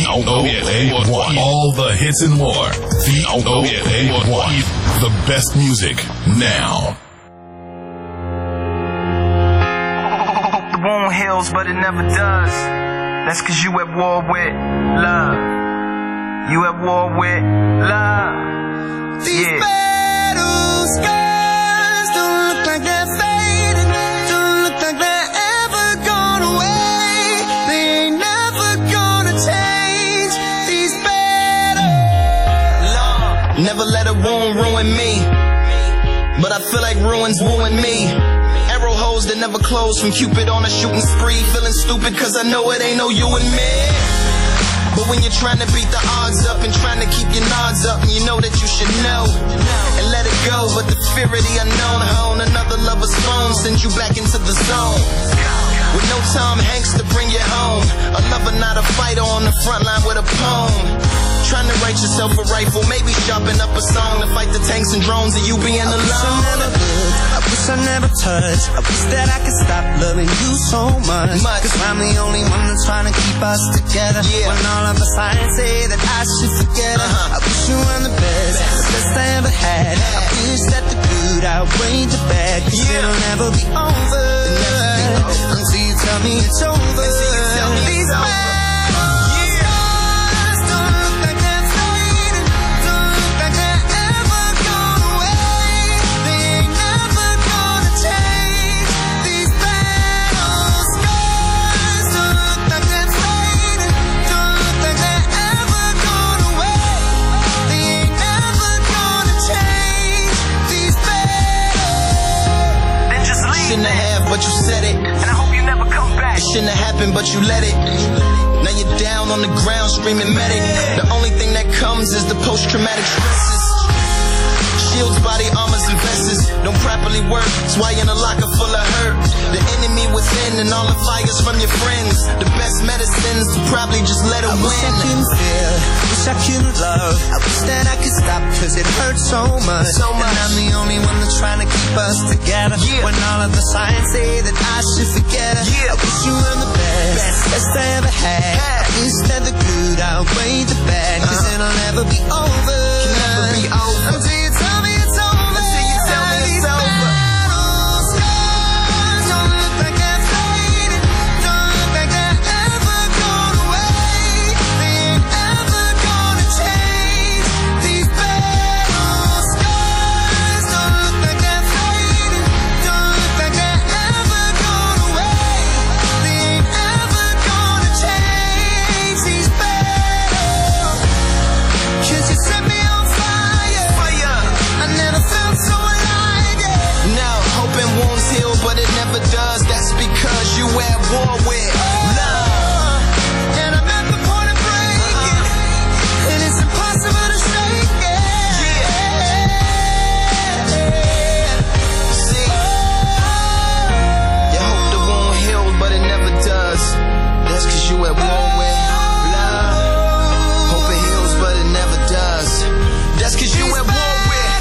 VOA1. All the hits and more. VOA1. The best music now. The wound heals, but it never does. That's cause you at war with love. You at war with love. These battle scars don't look like they're fading. Don't look like they're ever gone away. They ain't never gonna change. These battles. Never let a wound ruin me, but I feel like ruins wooing me. Arrow holes that never close from Cupid on a shooting spree. Feeling stupid cause I know it ain't no you and me. But when you're trying to beat the odds up and trying to keep your nods up, and you know that you should know and let it go, but the fear of the unknown hone another lover's phone sends you back into the zone. With no Tom Hanks to bring you home, a lover not a fighter on the front line with a poem. Trying to write yourself a rifle, maybe sharpen up a song to fight the tanks and drones and you being alone. I wish I never touched. I wish that I could stop loving you so much. Cause I'm the only one that's trying to keep us together. When all of the signs say that I should forget it. I wish you were the best I ever had. I wish that the good outweighed the bad. Cause it'll never be over until you tell me it's over. These but you said it, and I hope you never come back. It shouldn't have happened, but you let it. Now you're down on the ground screaming medic. The only thing that comes is the post-traumatic stresses. Shields, body armors, and vests don't properly work. That's why you're in a locker full of hurt. The enemy within and all the fires from your friends. The best medicines to probably just let it win. I wish I couldn't feel, wish I couldn't love. I wish that I could stop cause it hurts so much. And I'm the only one that's trying to keep us together. When all of the signs say that I should forget it. I wish you were the best I ever had. I wish that the good outweighed the bad. Cause it'll never be over. Can never be over until you tell me it's over. Until you tell me it's over. But it never does, that's because you at war with love. And I'm at the point of breaking, and it's impossible to shake it. See, you hope the wound healed, but it never does. That's cause you at war with love. Hope it heals, but it never does. That's cause you at war with love.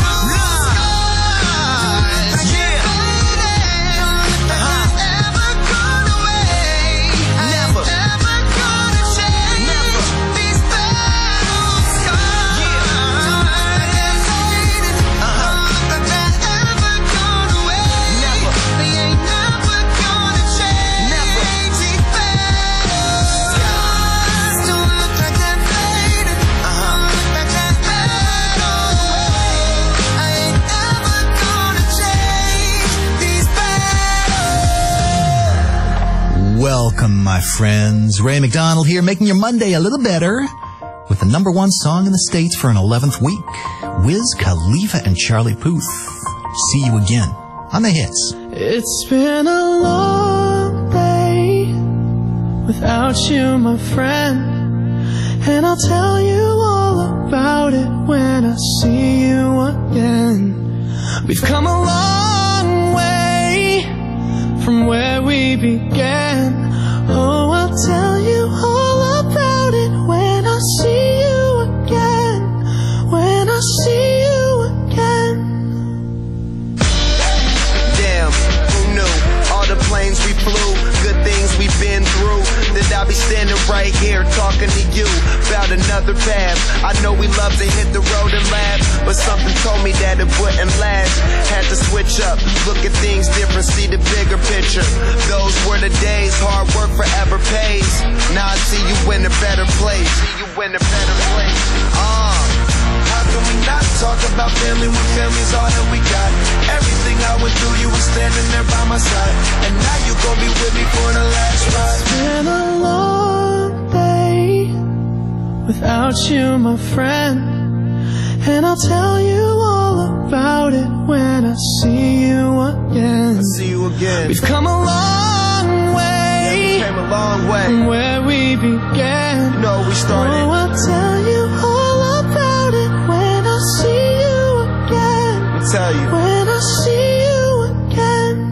Welcome, my friends. Ray McDonald here, making your Monday a little better with the number one song in the States for an 11th week. Wiz Khalifa and Charlie Puth. See you again on the hits. It's been a long day without you, my friend, and I'll tell you all about it when I see you again. We've come a long way from where we began. Oh, I'll tell you all about it when I see you again. When I see you again. Damn, who knew? All the planes we flew, good things we've been through. That I'll be standing right here talking talking to you about another path. I know we love to hit the road and laugh, but something told me that it wouldn't last. Had to switch up, look at things different, see the bigger picture. Those were the days, hard work forever pays. Now I see you in a better place. How can we not talk about family when family's all that we got? Everything I went through, you were standing there by my side, and now you gon' be with me for the last ride. It's been a long day without you, my friend, and I'll tell you all about it when I see you again. I'll see you again. We've come a long way, yeah, we came a long way from where we began. You know we started. Oh, I'll tell you all about it when I see you again. I'll tell you. When I see you again.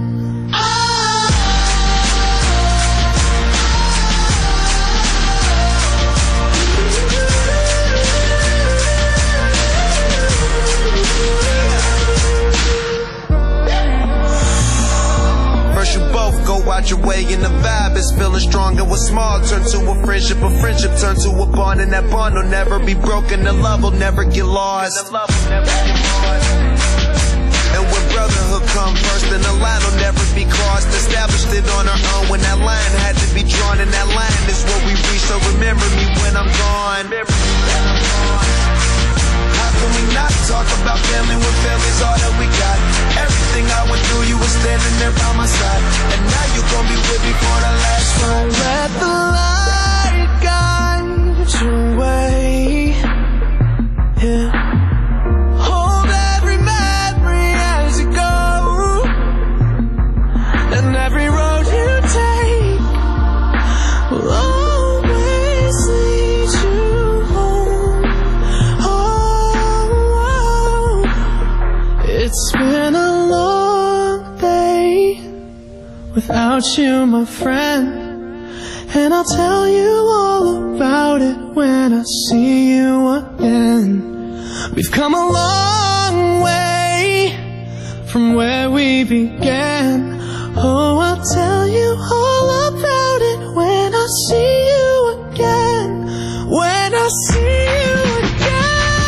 First you both go out your way and the vibe is feeling stronger. What's small turn to a friendship turn to a bond, and that bond will never be broken. The love will never get lost. And when brotherhood come first, then the line will never be crossed. Established it on our own when that line had to be drawn, and that line is what we reach. So remember me when I'm gone. How can we not talk about family when family's all that we got? Everything I went through, you were standing there by my side, and now you gon' be with me for the last ride. Let the light guide your way. Yeah. Hold every memory as you go, and every road you take will always lead you home. Oh, it's been a long day without you, my friend, and I'll tell you all about it when I see you again. We've come a long way from where we began. Oh, I'll tell you all about it when I see you again. When I see you again.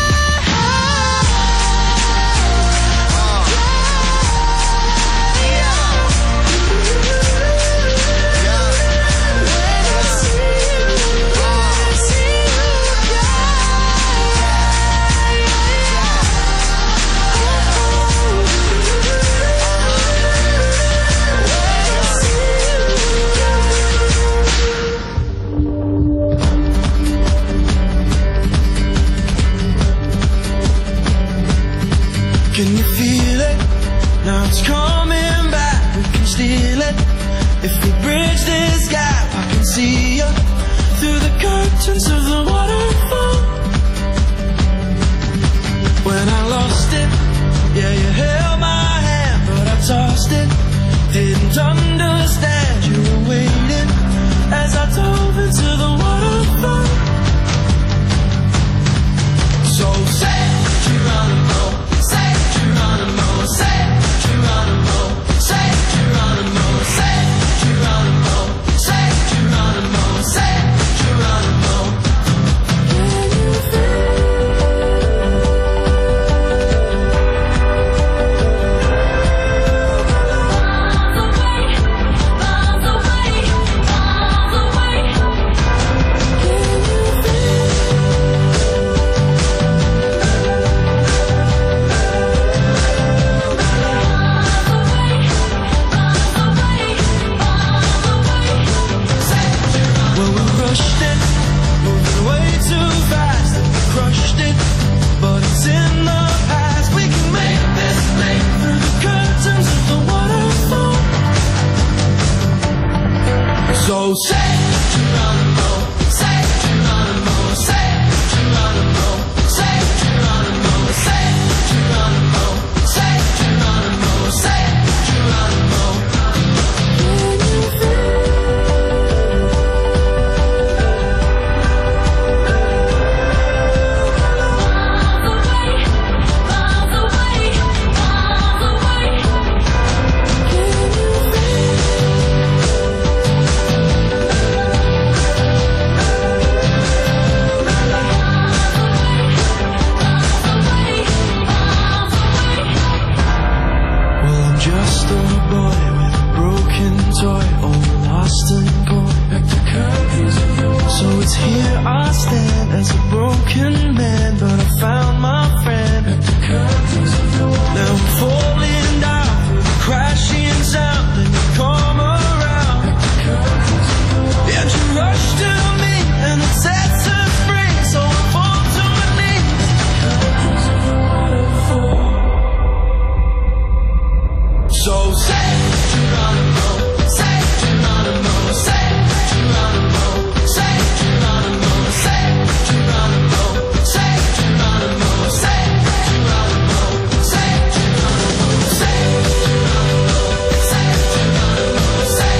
Can you feel it? Now it's coming back. We can steal it if we bridge this gap. I can see you through the curtains of the waterfall. When I lost it, yeah, you held my hand, but I tossed it. Didn't understand you were waiting as I dove into the waterfall. So say Geronimo. Say Geronimo, say Geronimo, say Geronimo, say Geronimo, say Geronimo, say Geronimo. stand as a broken man, but I found my friend. Now I'm falling down with a crashing sound, and you come around. And you rush to me, and it sets us free, so I fall to my knees. So say Geronimo, say Geronimo, say Geronimo, say Geronimo, say Geronimo, say Geronimo, say Geronimo, say Geronimo, say Geronimo, say Geronimo, say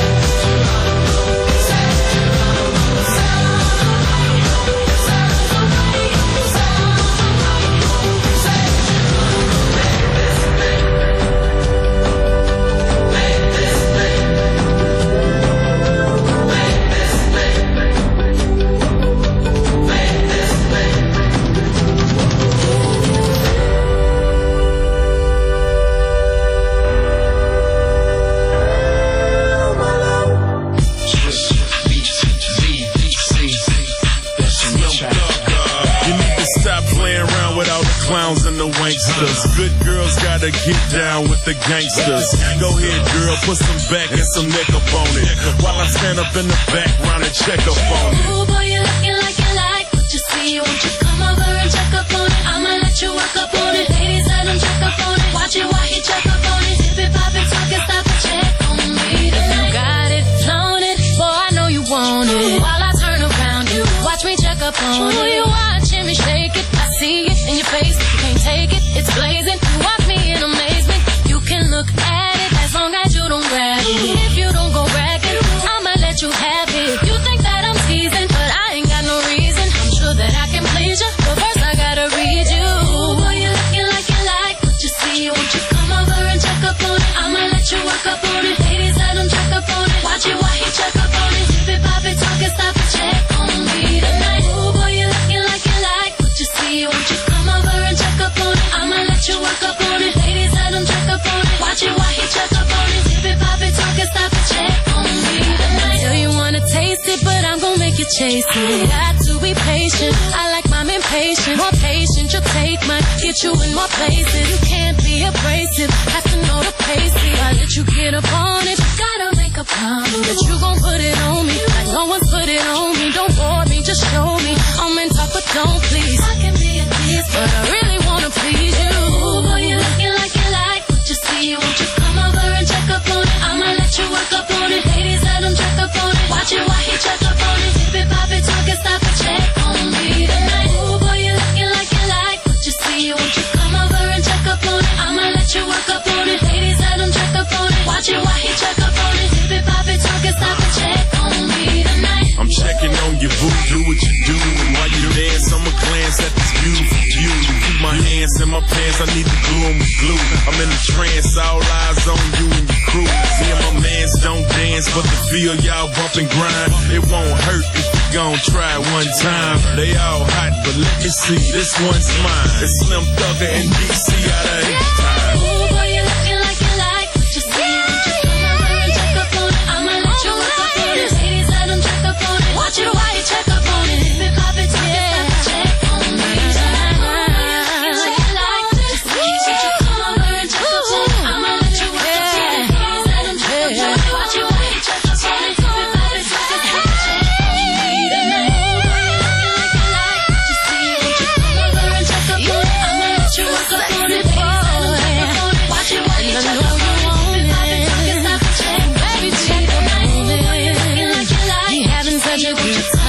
clowns and the wanksters. Good girls gotta get down with the gangsters. Go ahead, girl, put some back and some neck up on it, while I stand up in the background and check up on it. Ooh, boy, you looking like you like what you see. Won't you come over and check up on it? I'ma let you work up on it. Ladies, let them check up on it. Watch it while he check up on it. Dip it, pop it, talk it, stop and check on me. If you got it, flown it, boy, I know you want it. While I turn around, you watch me check up on it. You watching me shake it, I see it in your face. You can't take it, it's blazing. You watch me in amazement. You can look at it as long as you don't grab it. If you don't go bragging, I'ma let you have it. You think that I'm teasing, but I ain't got no reason. I'm sure that I can please you, but first I gotta read you. Ooh, boy, you looking like you like what you see. Won't you come over and check up on it? I'ma let you work up on it. Ladies, let them check up on it. Watch it while he check up on it. Dip it, pop it, talk it, stop and check on me tonight. Ooh, boy, you looking like you like what you see. Won't you come over and check up on it? I'ma let you work up on it. Ladies, let them check up on it. Watch it while he check up on it. Dip it, pop it, talk it, stop and check on me tonight. Tell you wanna taste it, but I'm gon' make you chase it. Got to be patient. I like mine impatient. More patient, you'll take mine. Get you in more places. You can't be abrasive. Have to know the pace. I let you get up on it. Gotta make a promise that you gon' put it on me. Like no one's put it on me. Don't bore me, just show me. I'm in talk, but don't please. I can be a tease, but I really wanna please you. Ooh, boy, you looking like you like what you see. Won't you come over and check up on it? I'ma let you work up on it. Ladies, let them check up on it. Watch it while he check up on it. Dip it, pop it, talk it, stop and check on me tonight. Ooh, boy, you looking like you like what you see. Won't you come over and check up on it? I'ma let you work up on it. Ladies, let them check up on it. Watch it while he check up on it. Dip it, pop it, talk it, stop and check on me tonight. I'm checking on your boo, do what you do. And while you dance, I'ma glance at this beautiful view. Keep my hands in my pants, I need to glue 'em with glue. I'm in a trance, all eyes on you and your crew. Me and my mans don't dance, but the feel y'all bump and grind. It won't hurt if we gon' try it one time. They all hot, but let me see, this one's mine. It's Slim Thugger and DC out of 8 time. Ooh, boy, you looking like you like what you see. Won't you come over and check up on it? I'ma let you work up on it. Ladies, let them check up on it. Watch it while you check up on it. Dip it, pop it, talk it, stop and check on me tonight. Ooh, boy, you looking like you like what you see. Won't you come over and check up on it? I'ma let you work up on it. Ladies, let them check up on it. Watch it while you check up on it. Dip it, pop it, talk it, stop and check on me tonight. Ooh, boy, you looking like you like what you see. Won't you come over and check up on it? I'ma let you work up on it. Ladies, let them check up on it. Watch it while you check up on it. Dip it, pop it, talk it, stop and check on me tonight. Ooh, boy, you looking like you like You having such a good time.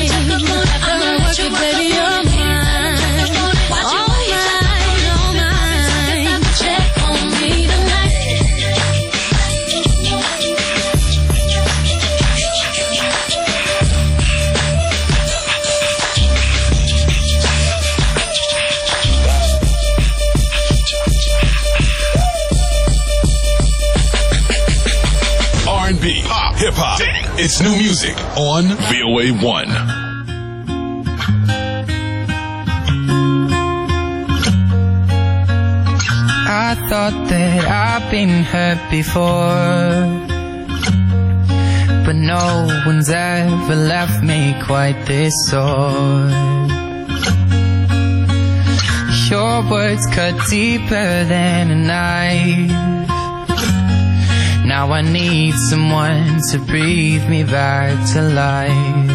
I'ma let you work baby, up you're on it. mine. Watch it while you check up on it. All mine, all mine. Check on me tonight. R&B, pop, hip hop. It's new music on VOA 1. I thought that I've been hurt before, but no one's ever left me quite this sore. Your words cut deeper than a knife. Now I need someone to breathe me back to life.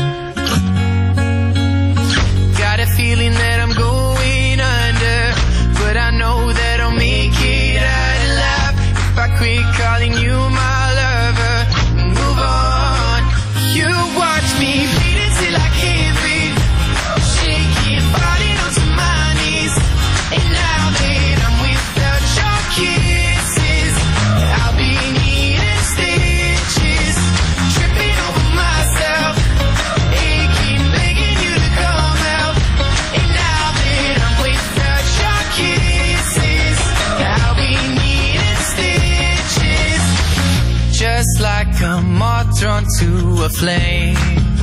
Got a feeling that I'm going under, but I know that I'll make it out alive if I quit calling you my lover and move on. You watch me bleed till I can't breathe, shaking, falling onto my knees. And now that I'm without your kisses, I'll be needing stitches, tripping over myself, aching, begging you to come out. And now that I'm without your kisses, I'll be needing stitches, just like a moth drawn to a flame.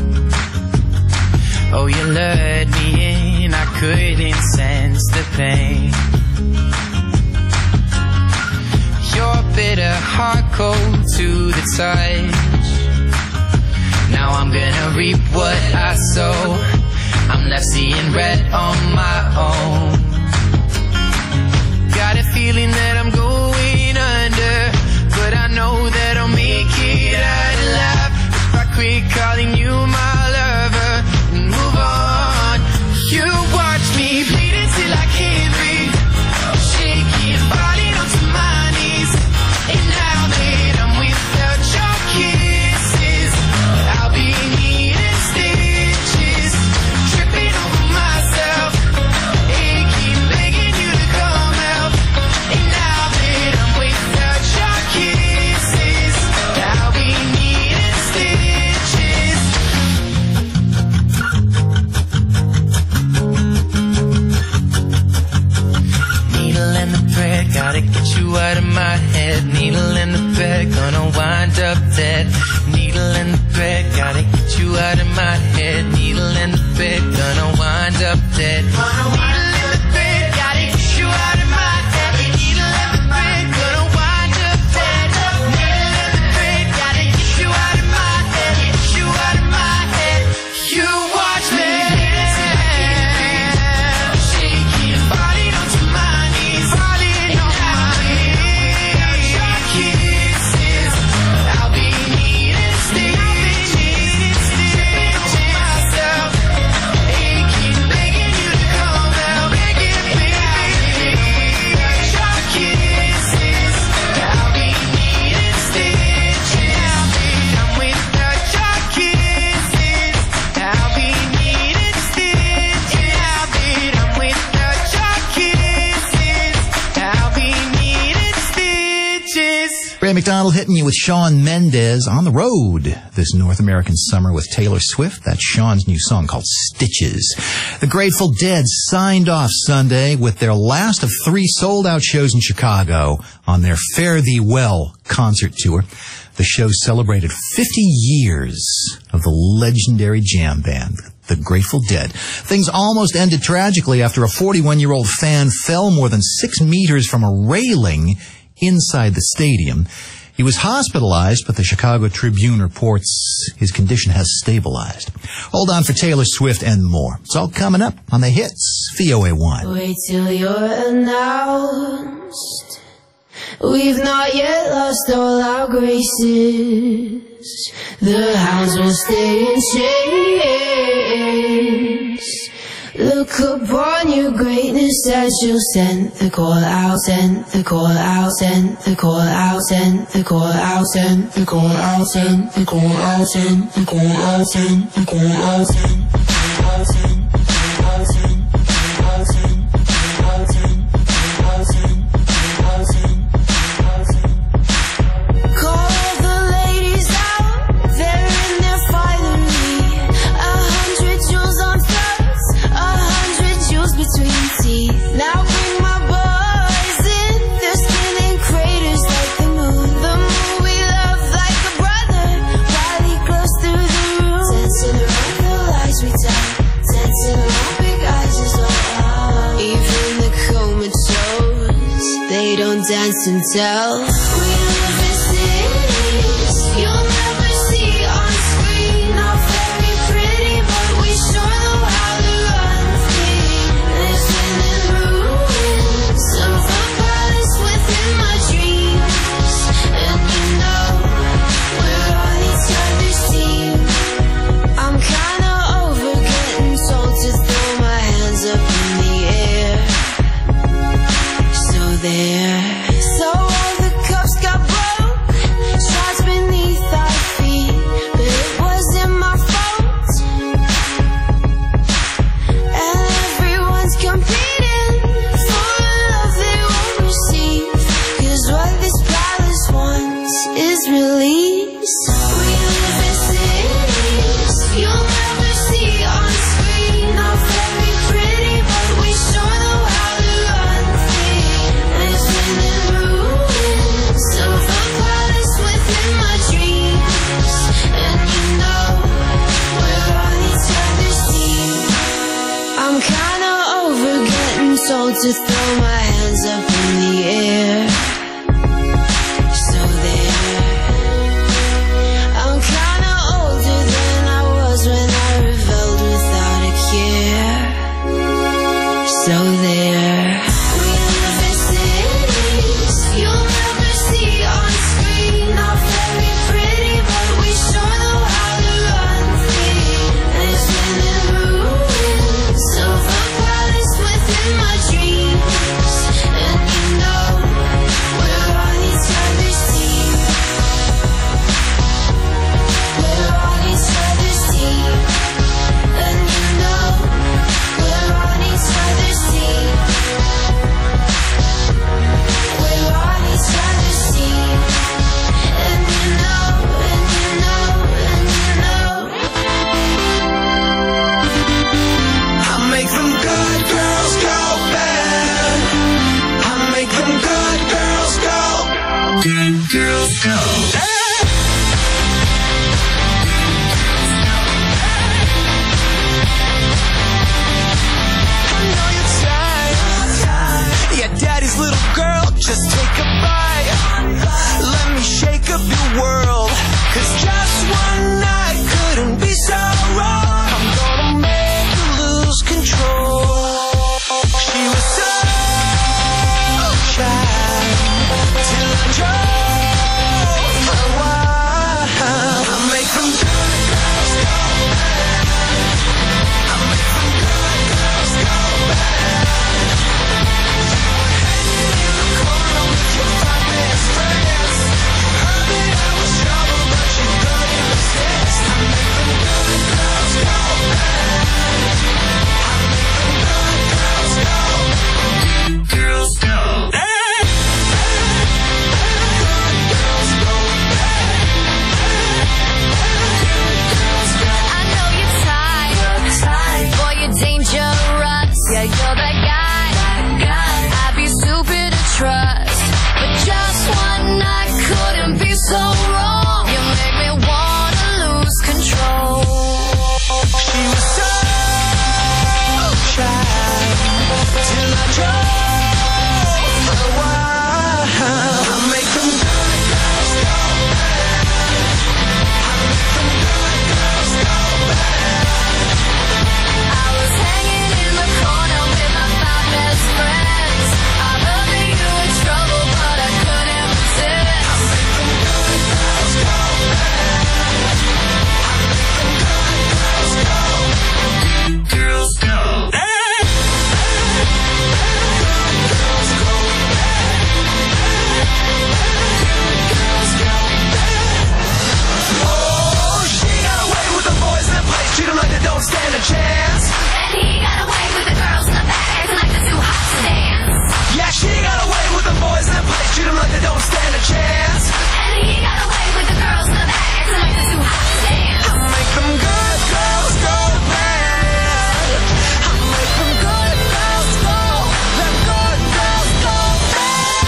Oh, you lured me in, I couldn't sense the pain. Your bitter heart cold to the touch. Now I'm gonna reap what I sow. I'm left seeing red on my own. Got a feeling that I'm going under, but I know that I'll make it out alive if I quit calling you my lover and move on. You watch me bleed till I can't breathe, shaking, falling onto my knees. And now that I'm without your kisses, I'll be needing stitches, tripping over myself, aching, begging you to come out. And now that I'm without your kisses, I'll be needing stitches. Needle in the thread, gotta get you out of my head. Needle in the thread, gonna wind up dead. Needle in the thread, gotta get you out of my head. Needle in the thread, gonna wind up dead. Needle in the thread, gotta get you out of my head. Needle in the thread, gonna wind up dead. Needle in the thread, gotta get you out of my head. Get you out of my head. You watch me shaking, falling onto my knees, falling on my knees. Your kisses, I'll be needing stitches, tripping over myself, aching, begging you to come out, begging me. Your kisses, I'll be needing stitches. I'm without your kisses, I'll be needing stitches. I'm without your kisses, I'll be needing stitches. Ray McDonald hitting you with Shawn Mendes on the road this North American summer with Taylor Swift. That's Shawn's new song called Stitches. The Grateful Dead signed off Sunday with their last of 3 sold-out shows in Chicago on their Fare Thee Well concert tour. The show celebrated 50 years of the legendary jam band, the Grateful Dead. Things almost ended tragically after a 41-year-old fan fell more than 6 meters from a railing inside the stadium. He was hospitalized, but the Chicago Tribune reports his condition has stabilized. Hold on for Taylor Swift and more. It's all coming up on the hits, VOA1. Wait till you're announced. We've not yet lost all our graces. The hounds will stay in chains. Look upon your greatness as you'll send the call out, send the call out, send the call out, send the call out, send the call out, send the call out, send the call out, send the call out, send the call out, send the call out, send the call out, send the call out, send the call out, send the call out, send the call out, send. Call the ladies out, they're in their finery. 100 jewels on throats, 100 jewels between teeth. Now bring my boys in, their skin in craters like the moon. The moon we love like a brother, while he glows through the room. Dancing around the lies we tell, dancing around big eyes is all. Even the comatose, they don't dance and tell. We live in cities you'll never see old to throw my hands up in the air. So there, I'm kinda older than I was when I rebelled without a care. So there, we live in cities you'll never see on screen. Not very pretty, but we sure know how to run things. Living in ruins of a palace within my dreams. And you know, we're on each other's team. We're on each other's team. And you know, we're on each other's team. We're on each other's team. And you know, and you know, and you know. I make them good girls go bad. I make them good girls go. Good girls go. I know you're tired. Yeah, daddy's little girl, just take a bite. Let me shake up your world. 'Cause just one night couldn't be so wrong. I'm gonna make you lose control. She was so shy till I drove her wild. I make them good girls go bad. I make them good girls go bad. In the corner with your five best friends. You heard that I was trouble, but you couldn't resist. I make them good girls go bad. I make them good girls go. Good girls go. Good girls go bad. Good girls go. I know you're tired. Boy, you're dangerous. Yeah, you're that guy. I'd be stupid to trust. But just one night couldn't be so wrong. You make me wanna lose control. She was so shy till I drove her wild. I make them good girls go bad. I make them good girls go bad. I was hanging in the corner with my five best friends. I heard that you were trouble, but I couldn't resist. I make them good girls go bad. I make them good girls go. Good girls go. Good girls go bad. Good girls go bad. Oh, she got away with the boys in the place. Treat them like they don't stand a chance. And he got away with the girls in the back, acting like they're too hot to dance. Yeah, she got away with the boys in the place. Treat them like they don't stand a chance. And he got away with the girls in the back, acting like they're too hot to dance. I make them good girls go bad. I make them good girls go. The good girls go bad.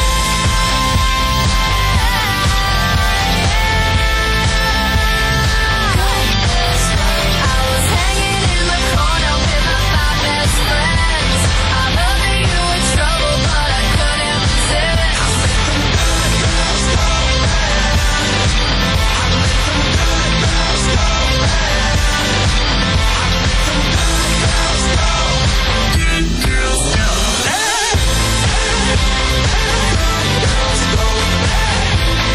I was hanging in the corner with my five best friends. I heard that you were trouble, but I couldn't resist. I make them good girls go bad. I make them good girls go bad. I make them good girls go. Good girls go. Good girls go bad.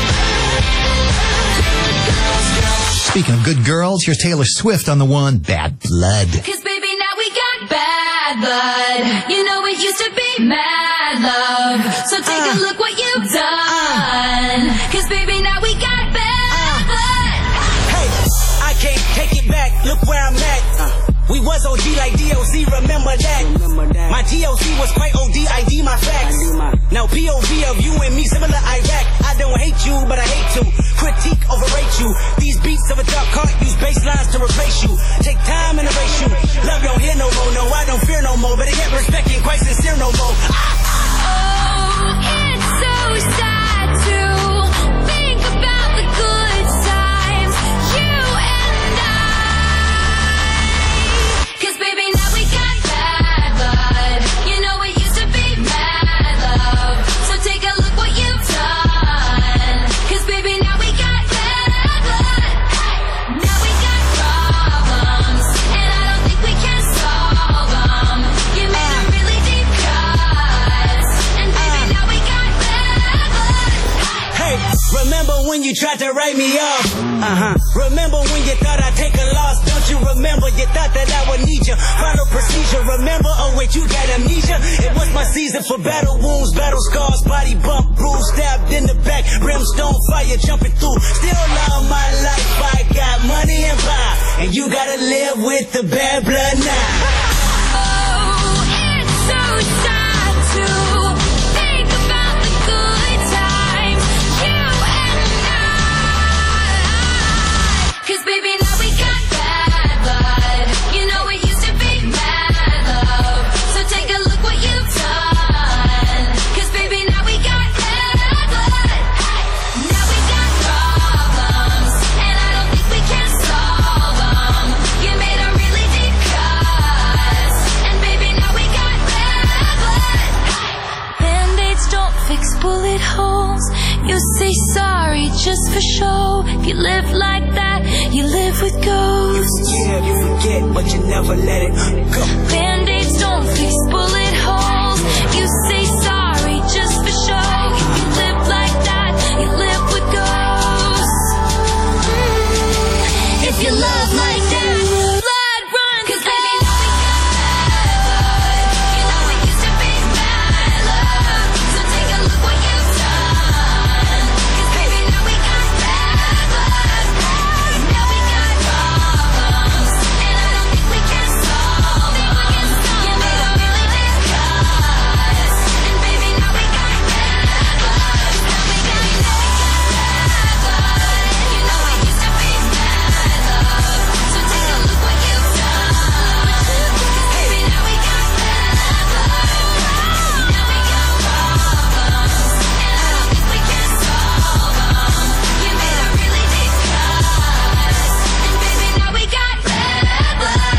Good girls go. Speaking of good girls, here's Taylor Swift on the one, Bad Blood. 'Cause baby, now we got bad blood. You know it used to be mad love. So take a look what you've done. 'Cause baby, now we got bad blood. Hey, I can't take it back. Look where I'm at. We was OG like DOC, remember that. My DOC was quite OD, ID my facts. Now POV of you and me, similar Iraq. I don't hate you, but I hate to critique, overrate you. These beats of a dark heart use bass lines to replace you. Take time and erase you. Love don't hear no more, no, I don't fear no more. But I get respect ain't quite sincere no more. Oh, it's so sad to think about the good times. You and I. 'Cause baby, now we got bad blood. You know it used to be you tried to write me off. Remember when you thought I'd take a loss? Don't you remember? You thought that I would need you. Final procedure, remember? Oh wait, you got amnesia. It was my season for battle wounds, battle scars, body bump, bruise, stabbed in the back, brimstone fire jumping through. Still love my life, I got money and power, and you gotta live with the bad blood now. Oh, it's so sad to think about the good times, you and I. 'Cause baby, now we got bad blood. You know it used to be mad love. So take a look what you've done. 'Cause baby, now we got bad blood. Now we got problems, and I don't think we can solve them. You made a really deep cut, and baby, now we got bad blood. Band-aids don't fix bullet holes. You say sorry just for show. If you live like that, you live with ghosts. Yeah, you forget, but you never let it go. Band-aids don't fix bullet holes. You say sorry just for show. If you live like that, you live with ghosts. If you love like that, blood runs. 'Cause baby, now we got bad blood. You know it used to be bad love. So take a look what you've done. 'Cause baby, now we got bad blood. Now we got problems, and I don't think we can solve them. You made a really deep cut, and baby, now we got bad blood. Now we got bad blood. You know it used to be bad love. So take a look what you've done. 'Cause baby, now we got bad blood. Now we got problems, and I don't think we can solve them. You made a really deep cut, and baby, now we got bad blood.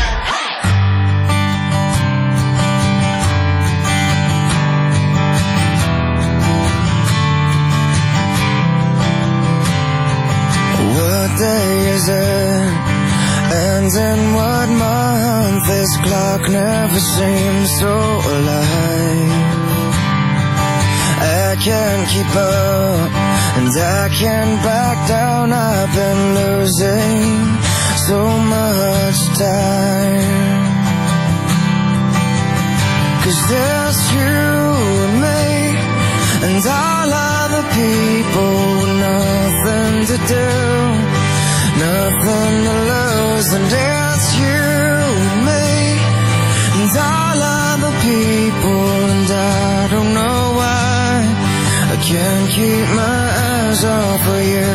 What day is it? And in what month? This clock never seems so alive. I can't keep up, and I can't back down. I've been losing so much time. 'Cause there's you and me, and all other people with nothing to do, nothing to lose. And it's you and me, and all other people, and I don't know why I can't keep my eyes off of you.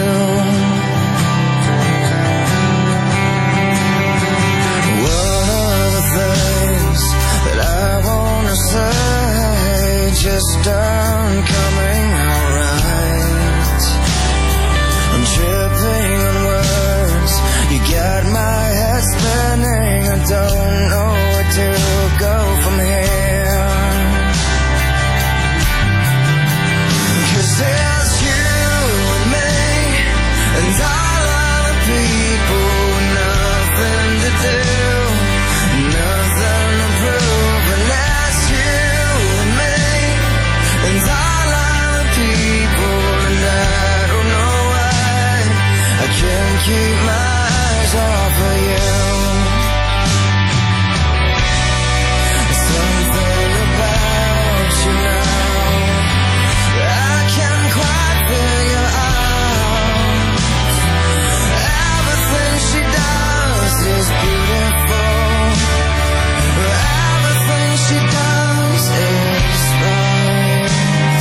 One of the things that I wanna say just aren't coming out right. I'm tripping on words, you got my head spinning. I don't know where to go from here. 'Cause there's you and me, and all other people with nothing to do, nothing to prove. And that's you and me, and all other people, and I don't know why I can't keep my eyes off of you. Something about you now that I can't quite figure out. Everything she does is beautiful. Everything she does is right.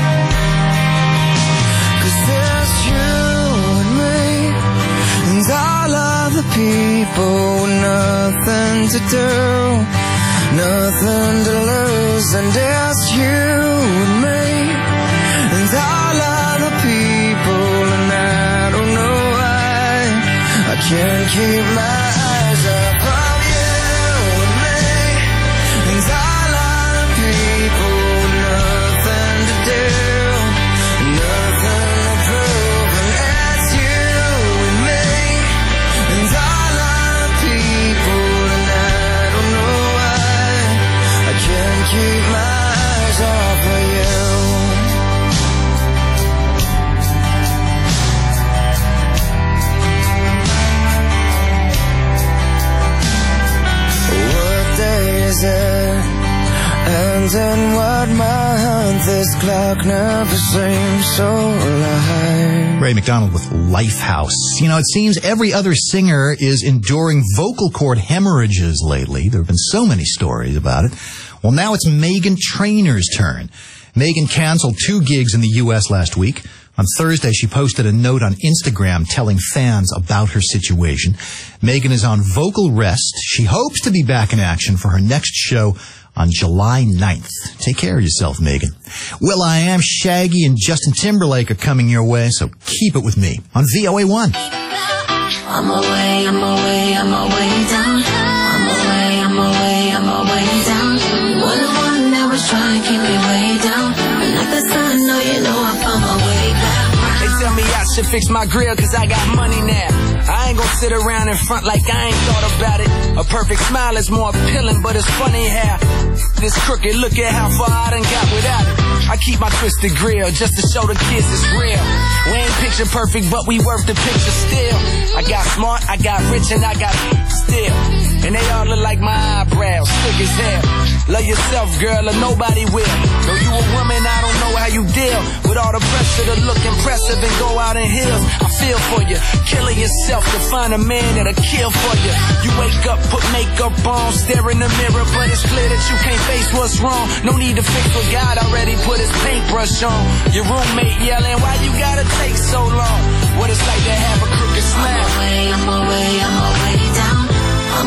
'Cause there's you and me, and all other people with nothing to do, nothing to lose. And it's you and me, and all other people, and I don't know why I can't keep my eyes up on you and me, and all other people with nothing to do, nothing to prove. And it's you and me, and all other people, and I don't know why I can't keep my eyes off of you. wondering what month this clock never seems so alive. Ray McDonald with Lifehouse. You know, it seems every other singer is enduring vocal cord hemorrhages lately. There have been so many stories about it. Well, now it's Meghan Trainor's turn. Meghan canceled 2 gigs in the U.S. last week. On Thursday, she posted a note on Instagram telling fans about her situation. Meghan is on vocal rest. She hopes to be back in action for her next show on July 9th. Take care of yourself, Meghan. will.i.am, Shaggy, and Justin Timberlake are coming your way, so keep it with me on VOA1. I'm away down. I'm away down. One that was trying to keep me way down. And like the sun, no, you know I found my way back. They tell me I should fix my grill cause I got money now. I ain't gonna sit around in front like I ain't thought about it. A perfect smile is more appealing, but it's funny how this crooked, look at how far I done got without it. I keep my twisted grill just to show the kids it's real. We ain't picture perfect, but we worth the picture still. I got smart, I got rich, and I got still. And they all look like my eyebrows, thick as hell. Love yourself, girl, or nobody will. Though you a woman, I don't know how you deal with all the pressure to look impressive and go out in heels. I feel for you, killing yourself to find a man that'll kill for you. You wake up, put makeup on, stare in the mirror, but it's clear that you can't face what's wrong. No need to fix what God already put his paintbrush on. Your roommate yelling, why you gotta take so long? What it's like to have a crooked smile. I'm away down. I'm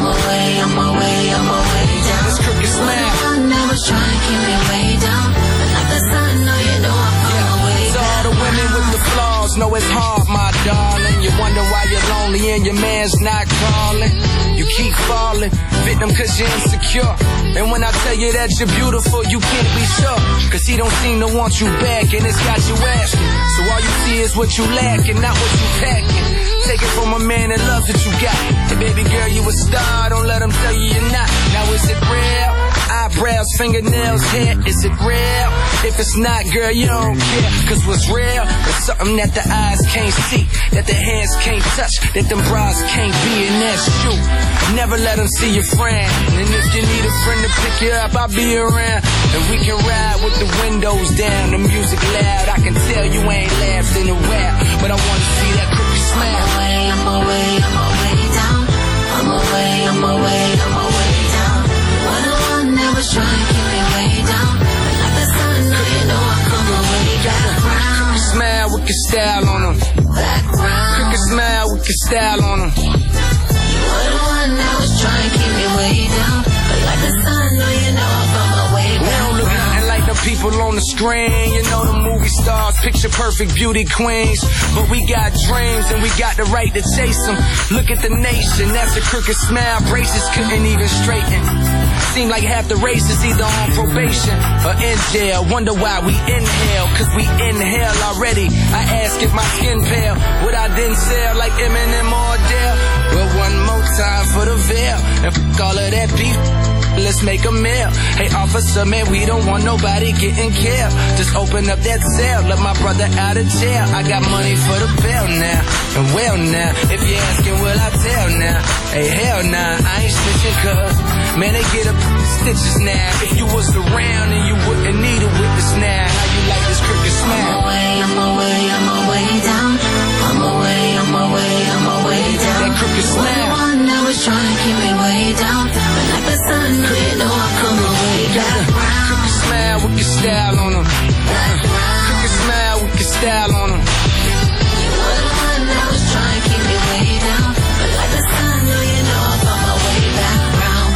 away down. This crooked smile. One that was trying to keep me way down. But like the sun, no, you know I found my way back. So all the women with the flaws know it's hard, my darling. You wonder why you're lonely and your man's not calling. You keep falling, victim cause you're insecure. And when I tell you that you're beautiful, you can't be sure. Cause he don't seem to want you back and it's got you asking. So all you see is what you lack and not what you packing. Take it from a man that loves what you got. Hey baby girl, you a star, don't let him tell you you're not. Now is it real? Eyebrows, fingernails, hair, is it real? If it's not, girl, you don't care. Cause what's real is something that the eyes can't see, that the hands can't touch, that them bras can't be, and that's you. Never let them see your friend. And if you need a friend to pick you up, I'll be around. And we can ride with the windows down, the music loud. I can tell you ain't laughed in a while, but I wanna see that crooked smile. I'm away down. I'm away down. One that was trying to keep me way down. But like the sun, no, you know I come away back round. Smile with your style on them. Back round. Crooked smile with your style on them. You were the one that was trying to keep me way down. But like the sun, no, you know I found my way back. We don't look nothing like the people on the screen. You know the movie stars, picture perfect beauty queens. But we got dreams and we got the right to chase them. Look at the nation, that's a crooked smile. Braces couldn't even straighten. Seem like half the race is either on probation or in jail. Wonder why we inhale, cause we inhale already. I ask if my skin pale, would I then sell like Eminem or Adele? Well, one more time for the veil, and all of that beef, let's make a meal. Hey officer, man, we don't want nobody getting killed. Just open up that cell, let my brother out of jail. I got money for the bail now, and well now, if you're asking, will I tell now? Hey, hell nah, I ain't snitching cause, man, they get up stitches now. If you was around and you wouldn't need a witness now. How you like this crooked smile? I'm away down. I'm away down. That crooked smile. One that was trying to keep me way down. But like the sun, no, you know I come away back round. Crooked smile with your style on them. Crooked smile with your style on them. You were the one that was trying to keep me way down. But like the sun, no, you know I found my way back round.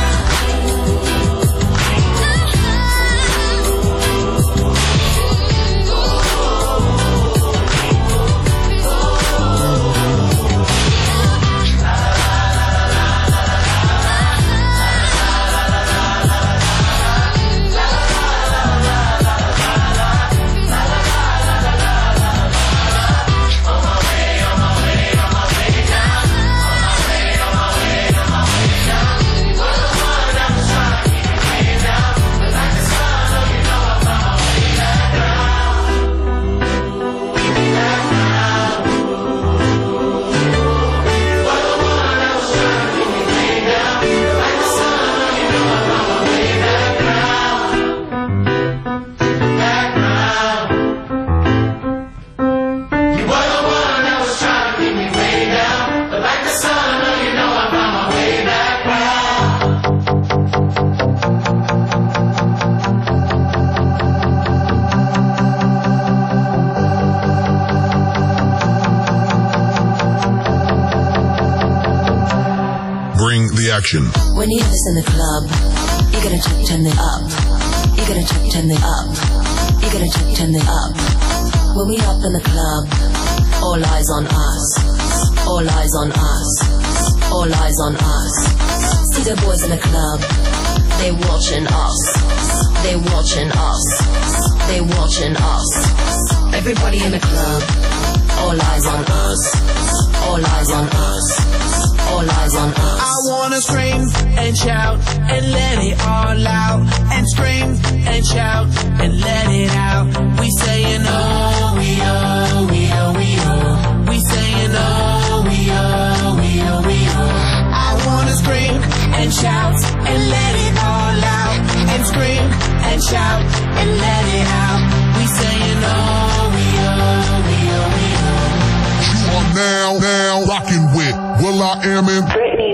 action. When you have this in the club, you gotta turn it up. You gotta turn it up. You gotta turn it up. When we up in the club, all eyes on us. All eyes on us. All eyes on us. See the boys in the club, they watching us. They watching us. They watching us. Everybody in the club, all eyes on us. All eyes on us. All eyes on us. I wanna scream and shout and let it all out. And scream and shout and let it out. We saying oh, we oh, we oh, we oh. We saying oh, we oh, we oh, we oh. I wanna scream and shout and let it all out. And scream and shout and let it out. We saying oh, we oh, we oh, we oh. You are now rocking with will.i.am in Britney.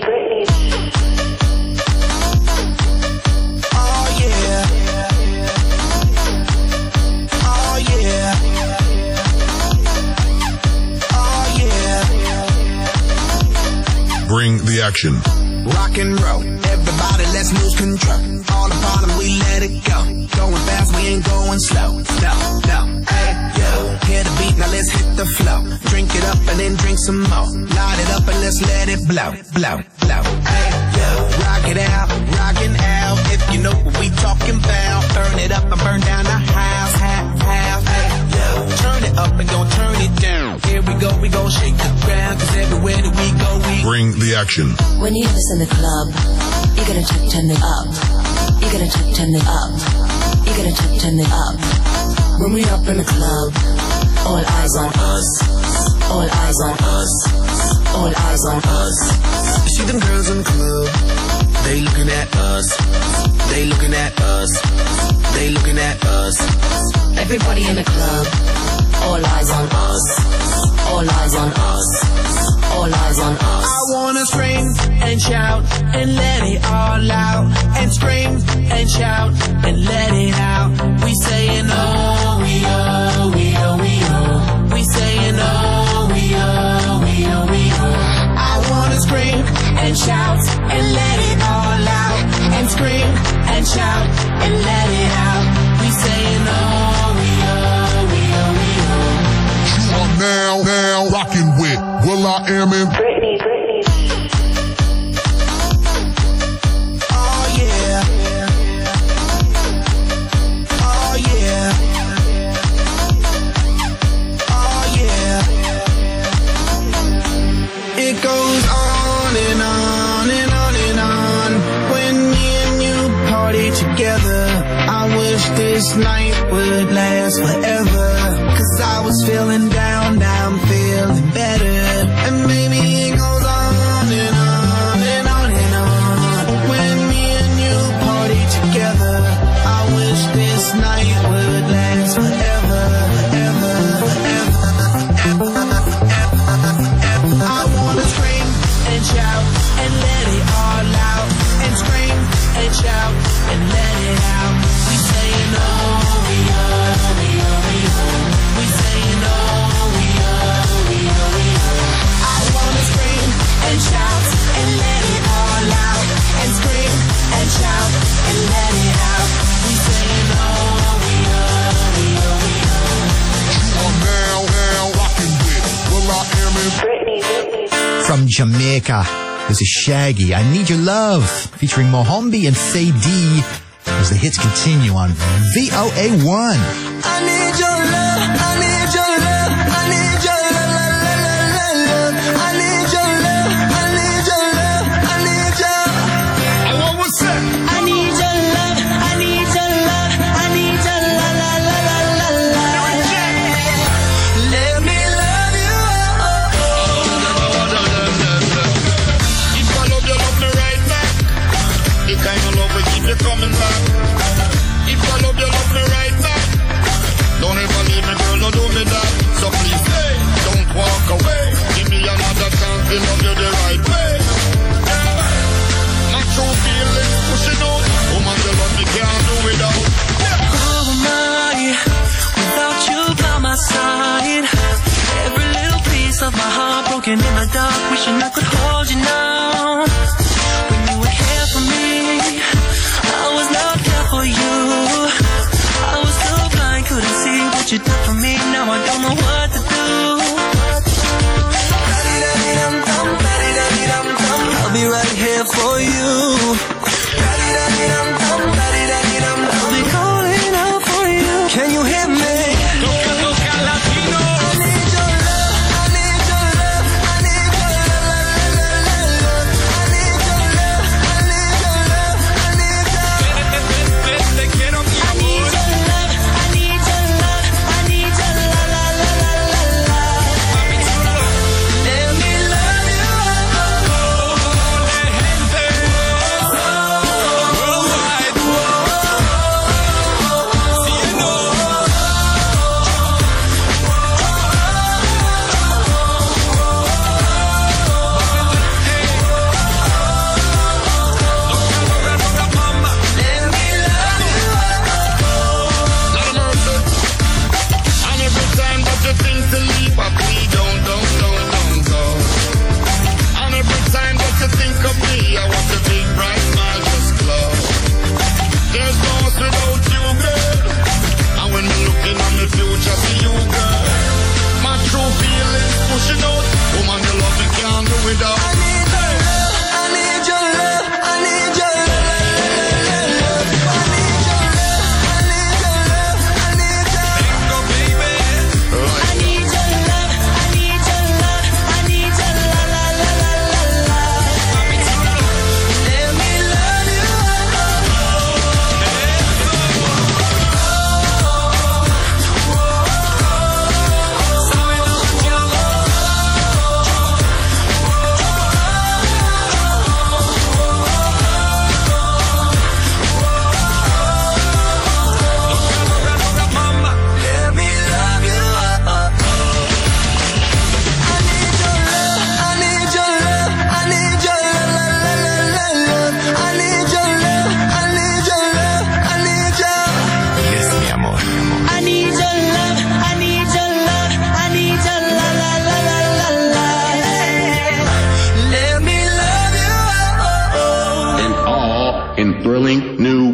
Oh yeah. Oh yeah. Oh yeah. Bring the action. Rock and roll, everybody let's lose control. All the bottom we let it go. Going fast, we ain't going slow. No, hey, yo. Hear the beat, now let's hit the flow. Drink it up and then drink some more. Light it up and let's let it blow. Hey, yo. Rock it out, rockin' out. If you know what we talking about. Burn it up and burn down the house. Hey, yo. Turn it up and gon' turn it down. Here we go shake the ground. Cause everywhere that we go, we bring the action. When you have this in the club, you gotta turn it up. You gotta turn it up. You gotta turn it up. When we up in the club, all eyes on us. All eyes on us. All eyes on us. See them girls in the club, they looking at us. They looking at us. They looking at us. Everybody in the club, all eyes on us. All eyes on us. All eyes on us. I wanna scream and shout and let it all out. And scream and shout and let it out. We saying oh, we oh, we oh, we oh. We saying oh, we oh, we oh, we oh. I wanna scream and shout and let it all out. And scream and shout and let it out. We saying oh, we oh, we oh, we oh. You are now rocking with will.i.am in Britney. Oh yeah. Oh yeah. Oh yeah. It goes on and on and on and on. When me and you party together, I wish this night would last forever. Cause I was feeling down, now I'm feeling better. And maybe it goes on and on and on and on. When me and you party together, I wish this night would last forever, forever, forever, forever. I wanna scream and shout and let it all out. And scream and shout and let it out. We saying oh, we oh, we oh, we oh. We saying oh, we oh, we oh, we oh. I wanna scream and shout and let it all out. And scream and shout and let it out. We saying oh, we oh, we oh, we oh. You are now rocking with will.i.am in Britney. From Jamaica, this is Shaggy, I Need Your Love, featuring Mohombi and Faye D, as the hits continue on VOA1. I need your love, I need your love, I need your love, I need your love, I need your love, I need your What was that? I need your love, I need your love, I need your la la la la la la. Let me love you. If I love you, love me right back. The kind of love will keep you coming back. If I love you, love me right back. Don't ever leave me, girl, no do me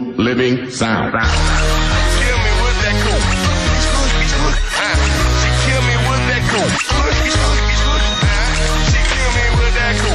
true living sound. Kill me with that cool. She kill me with that cool. She kill me with that cool.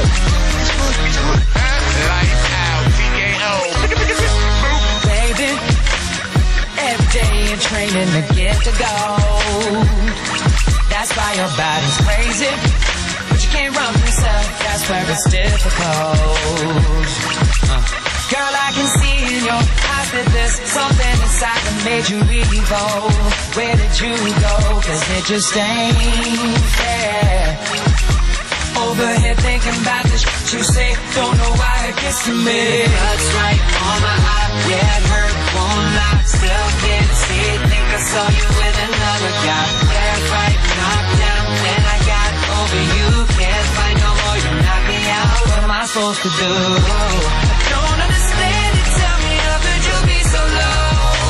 Lights out, TKO. Baby, every day you're training to get to gold. That's why your body's crazy, but you can't run yourself. That's where it's difficult. Girl, I can see in your eyes that there's something inside that made you evil. Where did you go? 'Cause it just ain't fair. Over here thinking about the shit you say, don't know why it gets to me. Blood's right on my eye, yeah, it hurt, won't lie. Still can't see it, think I saw you with another guy. Yeah, right, knocked down, then I got over you. Can't fight no more, you knock me out. What am I supposed to do? I don't understand it, tell me how could you be so low?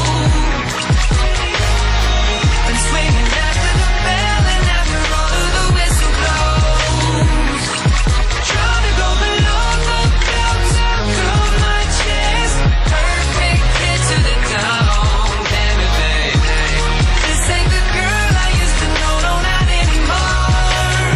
Been swinging after the bell and after all of the whistle blows. Trying to go below the belt through my chest. Perfect hit to the dome, damn it, baby. This ain't the girl I used to know, no, not anymore.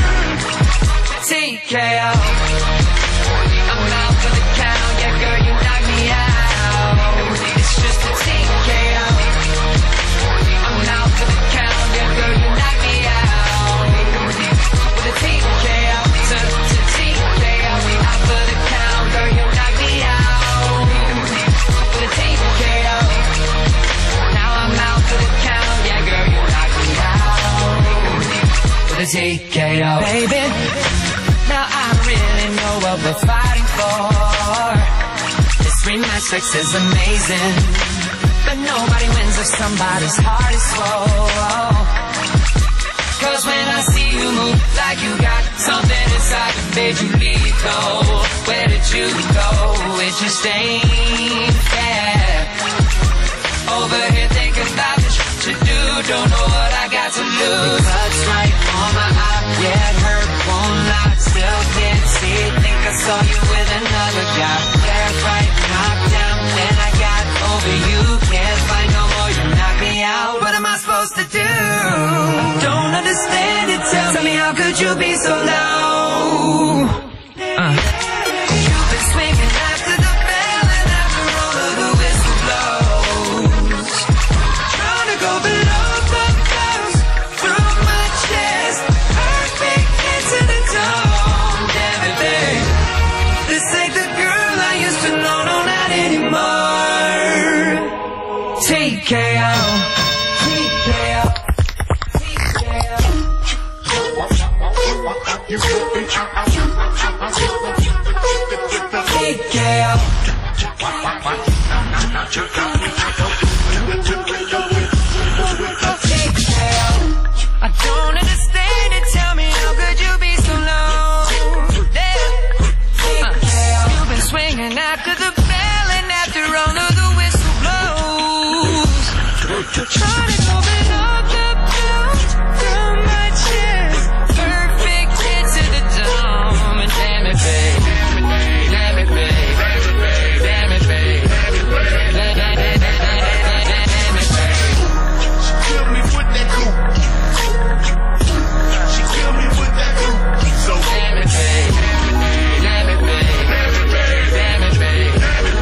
TKO. I'm out for the count, yeah, girl, you knock me out. It's just a TKO. I'm out for the count, yeah, girl, you knock me out. With a TKO, to TKO. Out for the count, girl, you knock me out. With a TKO. Now I'm out for the count, yeah, girl, you knock me out. With a TKO. Baby, now I really know what we're fighting for. This rematch sex is amazing, but nobody wins if somebody's heart is swole. 'Cause when I see you move like you got something inside that made you lethal, where did you go? It just ain't fair. Over here thinking about the shit you do, don't know what I got to lose. Blood's right on my eye, yeah, it hurt, won't lie. Still can't see it, think I saw you with another guy. Yeah, right, knocked down, then I got over you. Can't fight no more, you knock me out. What am I supposed to do? I don't understand it, tell me how could you be so low? You've been swinging after the bell and after all of the whistle blows. Trying to go below the belt through my chest. Perfect hit to the dome, damn it, babe. This ain't the girl I used to know, no, not anymore. TKO. TKO. TKO. I don't understand it, tell me how could you be so low? You've been swinging after the bell and after all of the whistle blows. Trying to go below the belt through my chest. Perfect hit to the dome, and damn it, babe. Damn it, babe. Damn it, babe. Damn it, babe. She kill me with that cool. She kill me with that cool. So damn it, babe. Damn it, babe. Damn it, babe.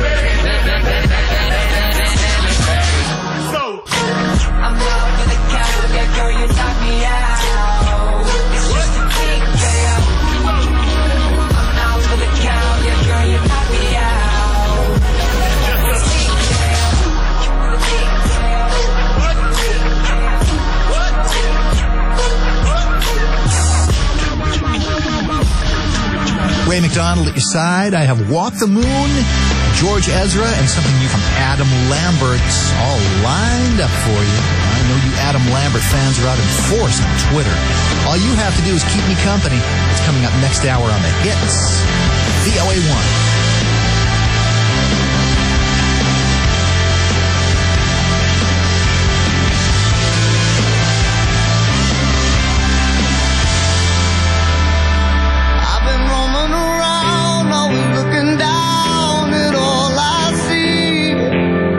So I'm out for the count, yeah, girl, you knock me out. It's just a TKO. I'm out for the count, yeah, girl, you knock me out. It's TKO. Ray McDonald at your side. I have Walk the Moon, George Ezra, and something new from Adam Lambert all lined up for you. I know you Adam Lambert fans are out in force on Twitter. All you have to do is keep me company. It's coming up next hour on the hits. VOA1. I've been roaming around, always looking down at all I see.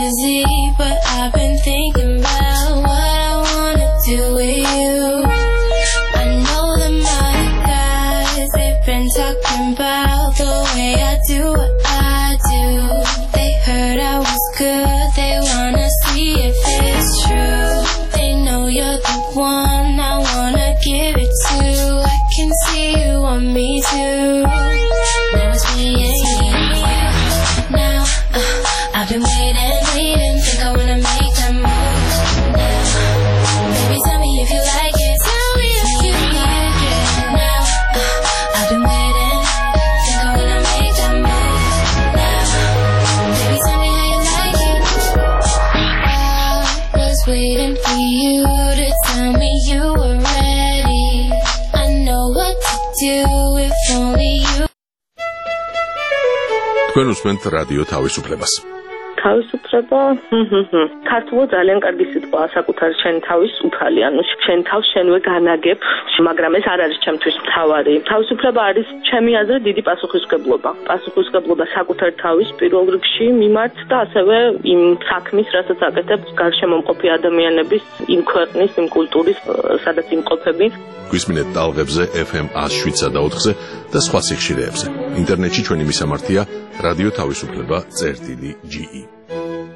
busy, but I've been thinking about what I wanna do with you. I know that my guys, they've been talking about the way I do what I do. They heard I was good, they wanna see if it's true. They know you're the one I wanna give it to. I can see you want me too. Now it's me and you. Now I've been waiting, think I wanna make that move. Now, baby, tell me if you like it. Tell me if you like it. Now I've been waiting, think I wanna make that move. Now, baby, tell me how you like it. I was waiting for you to tell me you were ready. I know what to do if only you. თქვენ უსმენთ რადიო თავისუფლებას. თავისუფლება ქართულად ძალიან კარგი სიტყვაა საკუთარ შენ თავის უფალი, ანუ შენ თავს შენვე განაგებ, მაგრამ ეს არ არის ჩემთვის მთავარი. თავისუფლება არის ჩემი აზრით დიდი პასუხისმგებლობა. პასუხისმგებლობა საკუთარ თავის პირველ რიგში მიმართ და ასევე იმ საქმის, რასაც აკეთებს გარშემომყოფი ადამიანების, იმ ქვეყნის, იმ კულტურის, სადაც იმყოფები. გვისმინეთ ტალღებზე FM 107.4-ზე და სხვა სიხშირეებზე. ინტერნეტში ჩვენი მისამართია რადიო თავისუფლება.ge